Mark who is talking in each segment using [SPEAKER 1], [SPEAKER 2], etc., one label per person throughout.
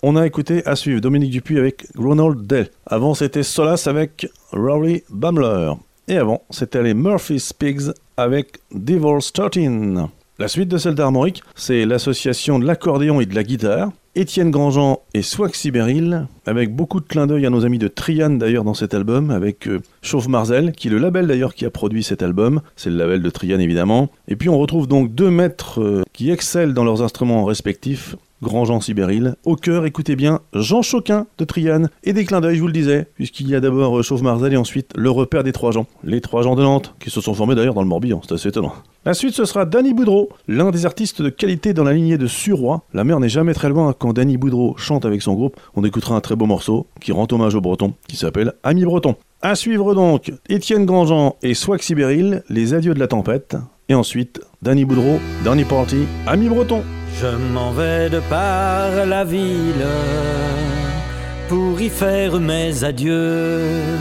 [SPEAKER 1] On a écouté à suivre Dominique Dupuis avec Ronald Day. Avant, c'était Solace avec Rory Bamler. Et avant, c'était les Murphy's Pigs avec Devil's 13. La suite de celle d'Armorique, c'est l'association de l'accordéon et de la guitare. Étienne Grandjean et Swaxy Beryl, avec beaucoup de clins d'œil à nos amis de Trian d'ailleurs dans cet album, avec Chauve Marzel, qui est le label d'ailleurs qui a produit cet album, c'est le label de Trian évidemment. Et puis on retrouve donc deux maîtres qui excellent dans leurs instruments respectifs, Grandjean Sibéril. Au cœur, écoutez bien, Jean Choquin de Trian, et des clins d'œil, je vous le disais, puisqu'il y a d'abord Chauve Marzel et ensuite le repère des Trois Jean. Les Trois Jean de Nantes, qui se sont formés d'ailleurs dans le Morbihan, c'est assez étonnant. La suite, ce sera Danny Boudreau, l'un des artistes de qualité dans la lignée de Suroît. La mer n'est jamais très loin quand Danny Boudreau chante avec son groupe. On écoutera un très beau morceau qui rend hommage aux Bretons, qui s'appelle Ami Breton. À suivre donc, Étienne Grandjean et Swaxy Beryl, Les Adieux de la Tempête. Et ensuite, Danny Boudreau, Dernier Party, Ami Breton.
[SPEAKER 2] Je m'en vais de par la ville pour y faire mes adieux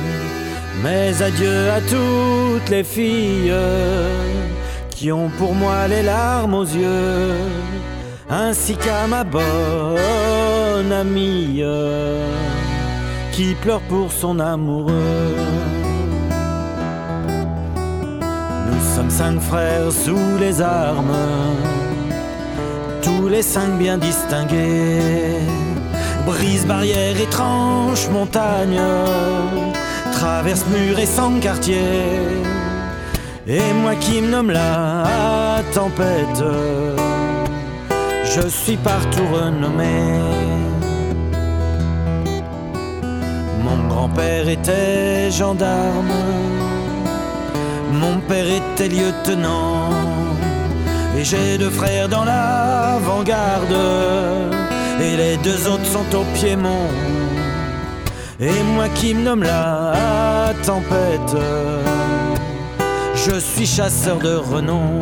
[SPEAKER 2] à toutes les filles qui ont pour moi les larmes aux yeux, ainsi qu'à ma bonne amie qui pleure pour son amoureux. Nous sommes 5 frères sous les armes, tous les 5 bien distingués, brise barrière et tranche montagne, traverse mur et sans quartier. Et moi qui me nomme la tempête, je suis partout renommé. Mon grand-père était gendarme, mon père était lieutenant, et j'ai 2 frères dans l'avant-garde, et les 2 autres sont au Piémont. Et moi qui me nomme la tempête, je suis chasseur de renom.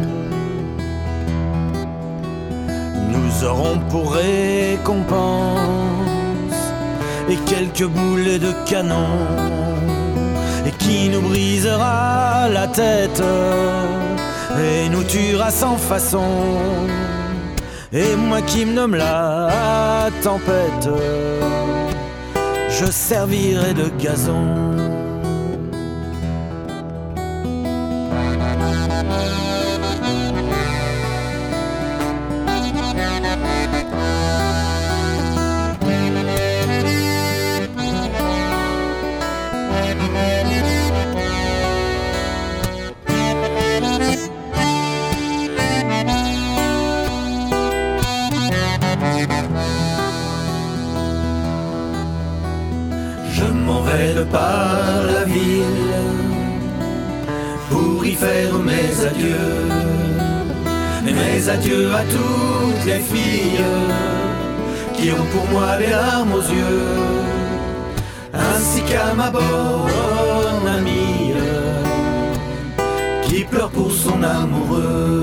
[SPEAKER 2] Nous aurons pour récompense et quelques boulets de canon, et qui nous brisera la tête et nous tuera sans façon. Et moi qui me nomme la tempête, je servirai de gazon. Par la ville pour y faire mes adieux, et mes adieux à toutes les filles qui ont pour moi les larmes aux yeux, ainsi qu'à ma bonne amie qui pleure pour son amoureux.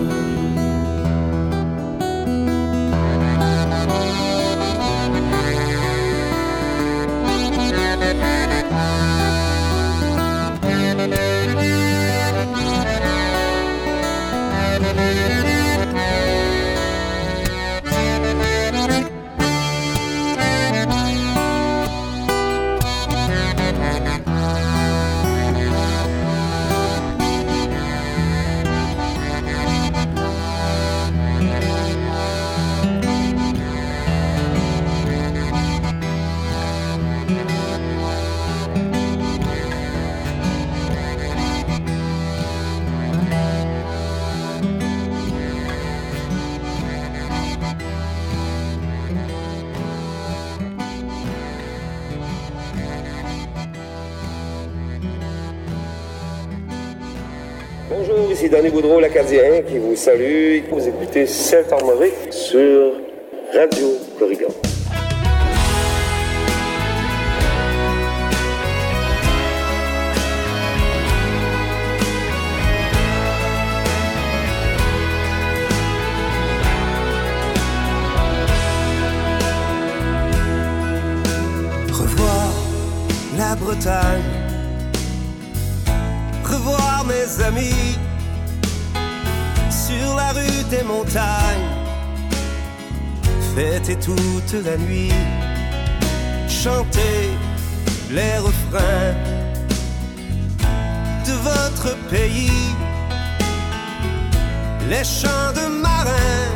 [SPEAKER 3] Bonjour, ici Danny Boudreau, l'Acadien, qui vous salue. Vous écoutez Saint-Armorique sur Radio Corrigan.
[SPEAKER 4] Revoir la Bretagne, revoir mes amis sur la rue des montagnes, fêtez toute la nuit, chantez les refrains de votre pays, les chants de marins,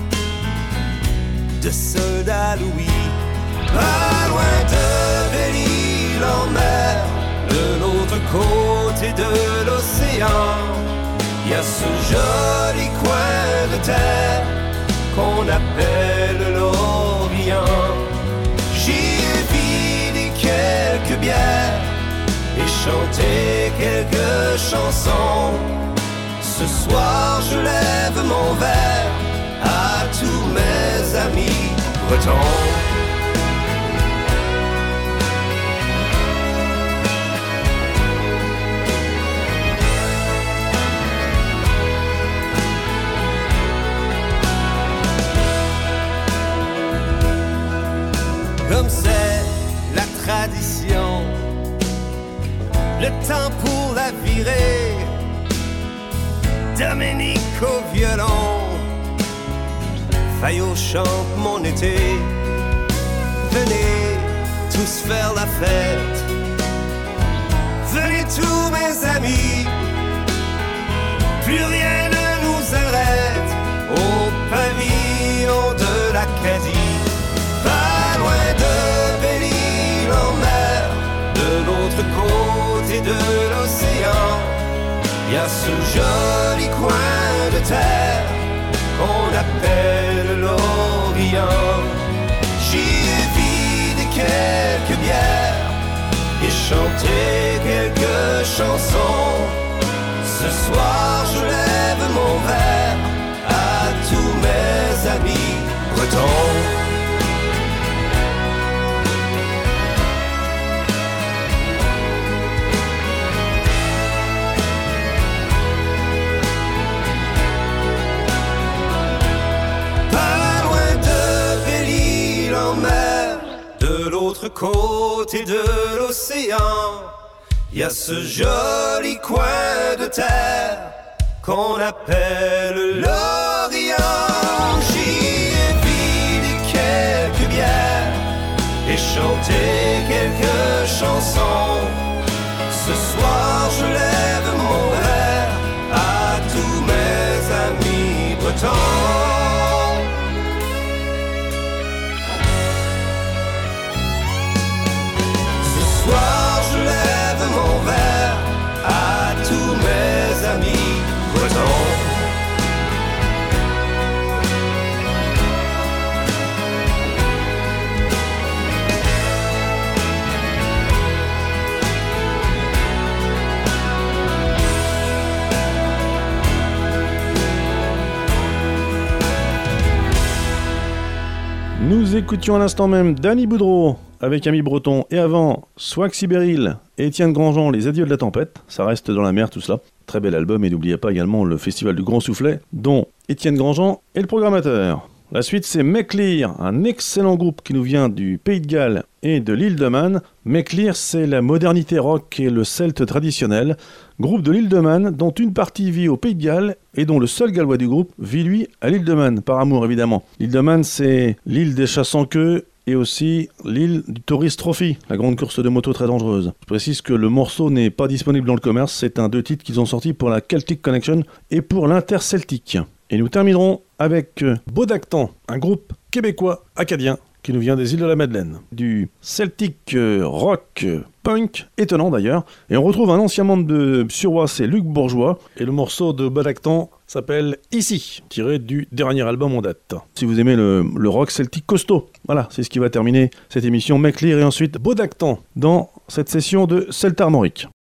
[SPEAKER 4] de soldats Louis. Pas loin de Belle-Île en mer, de l'autre côté de l'océan, il y a ce joli coin de terre qu'on appelle l'Orient. J'y ai vidé quelques bières et chanté quelques chansons. Ce soir je lève mon verre à tous mes amis bretons. Comme c'est la tradition, le temps pour la virer, Dominique au violon, Fayot chante mon été. Venez tous faire la fête, venez tous mes amis, plus rien ne nous arrête au pavillon de l'Acadie. Pas loin de Belle-Île en mer, de l'autre côté de l'océan, il y a ce joli coin de terre qu'on appelle l'Orient. J'y ai vidé quelques bières et chanté quelques chansons. Ce soir je lève mon verre à tous mes amis bretons. De l'autre côté de l'océan, il y a ce joli coin de terre qu'on appelle l'Orient. J'y ai vidé quelques bières et chanté quelques chansons. Ce soir je lève mon verre à tous mes amis bretons. Ce soir je lève mon verre à tous mes amis bretons.
[SPEAKER 1] Nous écoutions à l'instant même Danny Boudreau avec Ami Breton, et avant Swag Sibéril et Étienne Grandjean, Les Adieux de la Tempête. Ça reste dans la mer tout cela. Très bel album, et n'oubliez pas également le Festival du Grand Soufflet, dont Étienne Grandjean est le programmateur. La suite, c'est Meclir, un excellent groupe qui nous vient du Pays de Galles et de l'île de Man. Meclir, c'est la modernité rock et le celte traditionnel. Groupe de l'île de Man, dont une partie vit au Pays de Galles et dont le seul gallois du groupe vit, lui, à l'île de Man, par amour évidemment. L'île de Man, c'est l'île des chats sans queue et aussi l'île du Tourist Trophy, la grande course de moto très dangereuse. Je précise que le morceau n'est pas disponible dans le commerce, c'est un 2 titres qu'ils ont sortis pour la Celtic Connection et pour l'Interceltic. Et nous terminerons avec Bodactan, un groupe québécois acadien qui nous vient des îles de la Madeleine, du Celtic rock punk, étonnant d'ailleurs. Et on retrouve un ancien membre de Suroît, c'est Luc Bourgeois, et le morceau de Bodactan s'appelle Ici, tiré du dernier album en date. Si vous aimez le rock celtique costaud, voilà, c'est ce qui va terminer cette émission Meclir et ensuite Bodactan dans cette session de Celte Armorique.